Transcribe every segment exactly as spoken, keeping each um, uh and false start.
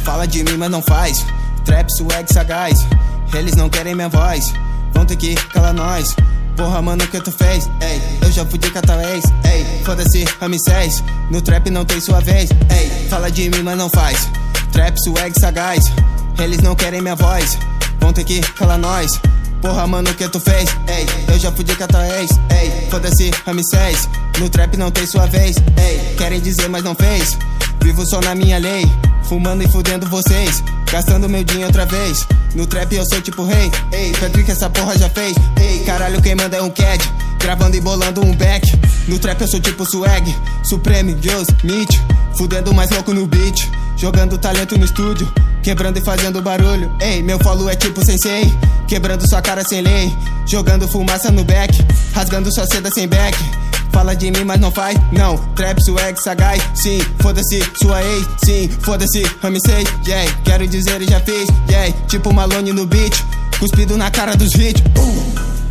Fala de mim, mas não faz. Trap, swag, sagaz. Eles não querem minha voz, vão ter que calar nós. Porra, mano, o que tu fez? Ei, eu já fui de catawês. Ei, foda-se, Ramsés. No trap não tem sua vez. Ei, fala de mim, mas não faz. Trap, swag, sagaz. Eles não querem minha voz, vão ter que calar nós. Porra, mano, o que tu fez? Ei, eu já fui de catawês. Ei, foda-se, Ramsés. No trap não tem sua vez. Ei, querem dizer, mas não fez. Vivo só na minha lei, fumando e fudendo vocês, gastando meu dinheiro outra vez. No trap eu sou tipo rei. Ei, Patrick, essa porra já fez. Ei, caralho, quem manda é um C A D, gravando e bolando um back. No trap eu sou tipo swag, Supreme, Deus, Meet, fudendo mais louco no beat, jogando talento no estúdio, quebrando e fazendo barulho. Ei, meu follow é tipo sensei, quebrando sua cara sem lei, jogando fumaça no back, rasgando sua seda sem back. Fala de mim, mas não faz, não. Trap, swag, sagaz, sim. Foda-se, sua ex, sim. Foda-se, Ramsés, yeah. Quero dizer, ele já fez, yeah. Tipo Malone no beat, cuspido na cara dos hits. uh.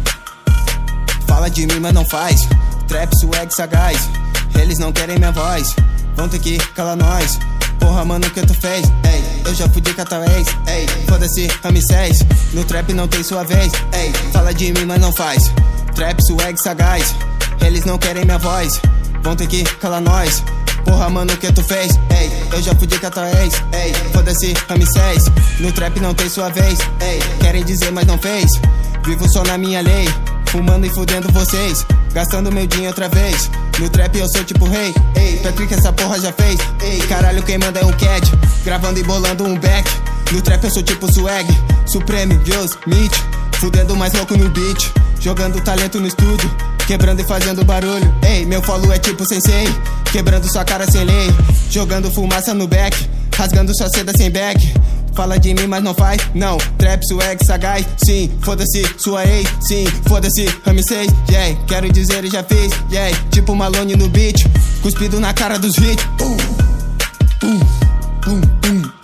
Fala de mim, mas não faz. Trap, swag, sagaz. Eles não querem minha voz, vão ter que calar nós. Porra, mano, o que tu fez? Ei, eu já fui de catawês. Ei, foda-se, Ramsés. No trap não tem sua vez. Ei, fala de mim, mas não faz. Trap, swag, sagaz. Eles não querem minha voz, vão ter que calar nós. Porra, mano, o que tu fez? Ei, eu já fui de catawês. Ei, foda-se, Ramsés. No trap não tem sua vez. Ei, querem dizer, mas não fez. Vivo só na minha lei, fumando e fudendo vocês, gastando meu dinheiro outra vez. No trap eu sou tipo rei. Ei, Patrick, essa porra já fez. Ei, caralho, quem manda é um C A D, gravando e bolando um back. No trap eu sou tipo swag, Supreme, Deus, Meet, fudendo mais louco no beat, jogando talento no estúdio, quebrando e fazendo barulho. Ei, meu follow é tipo sensei, quebrando sua cara sem lei, jogando fumaça no back, rasgando sua seda sem back. Fala de mim, mas não faz, não. Trap, swag, sagaz, sim. Foda-se, sua ex, sim. Foda-se, Ramsés, yeah. Quero dizer, ele já fez, yeah. Tipo Malone no beat, cuspido na cara dos hits. uh, uh, uh, uh.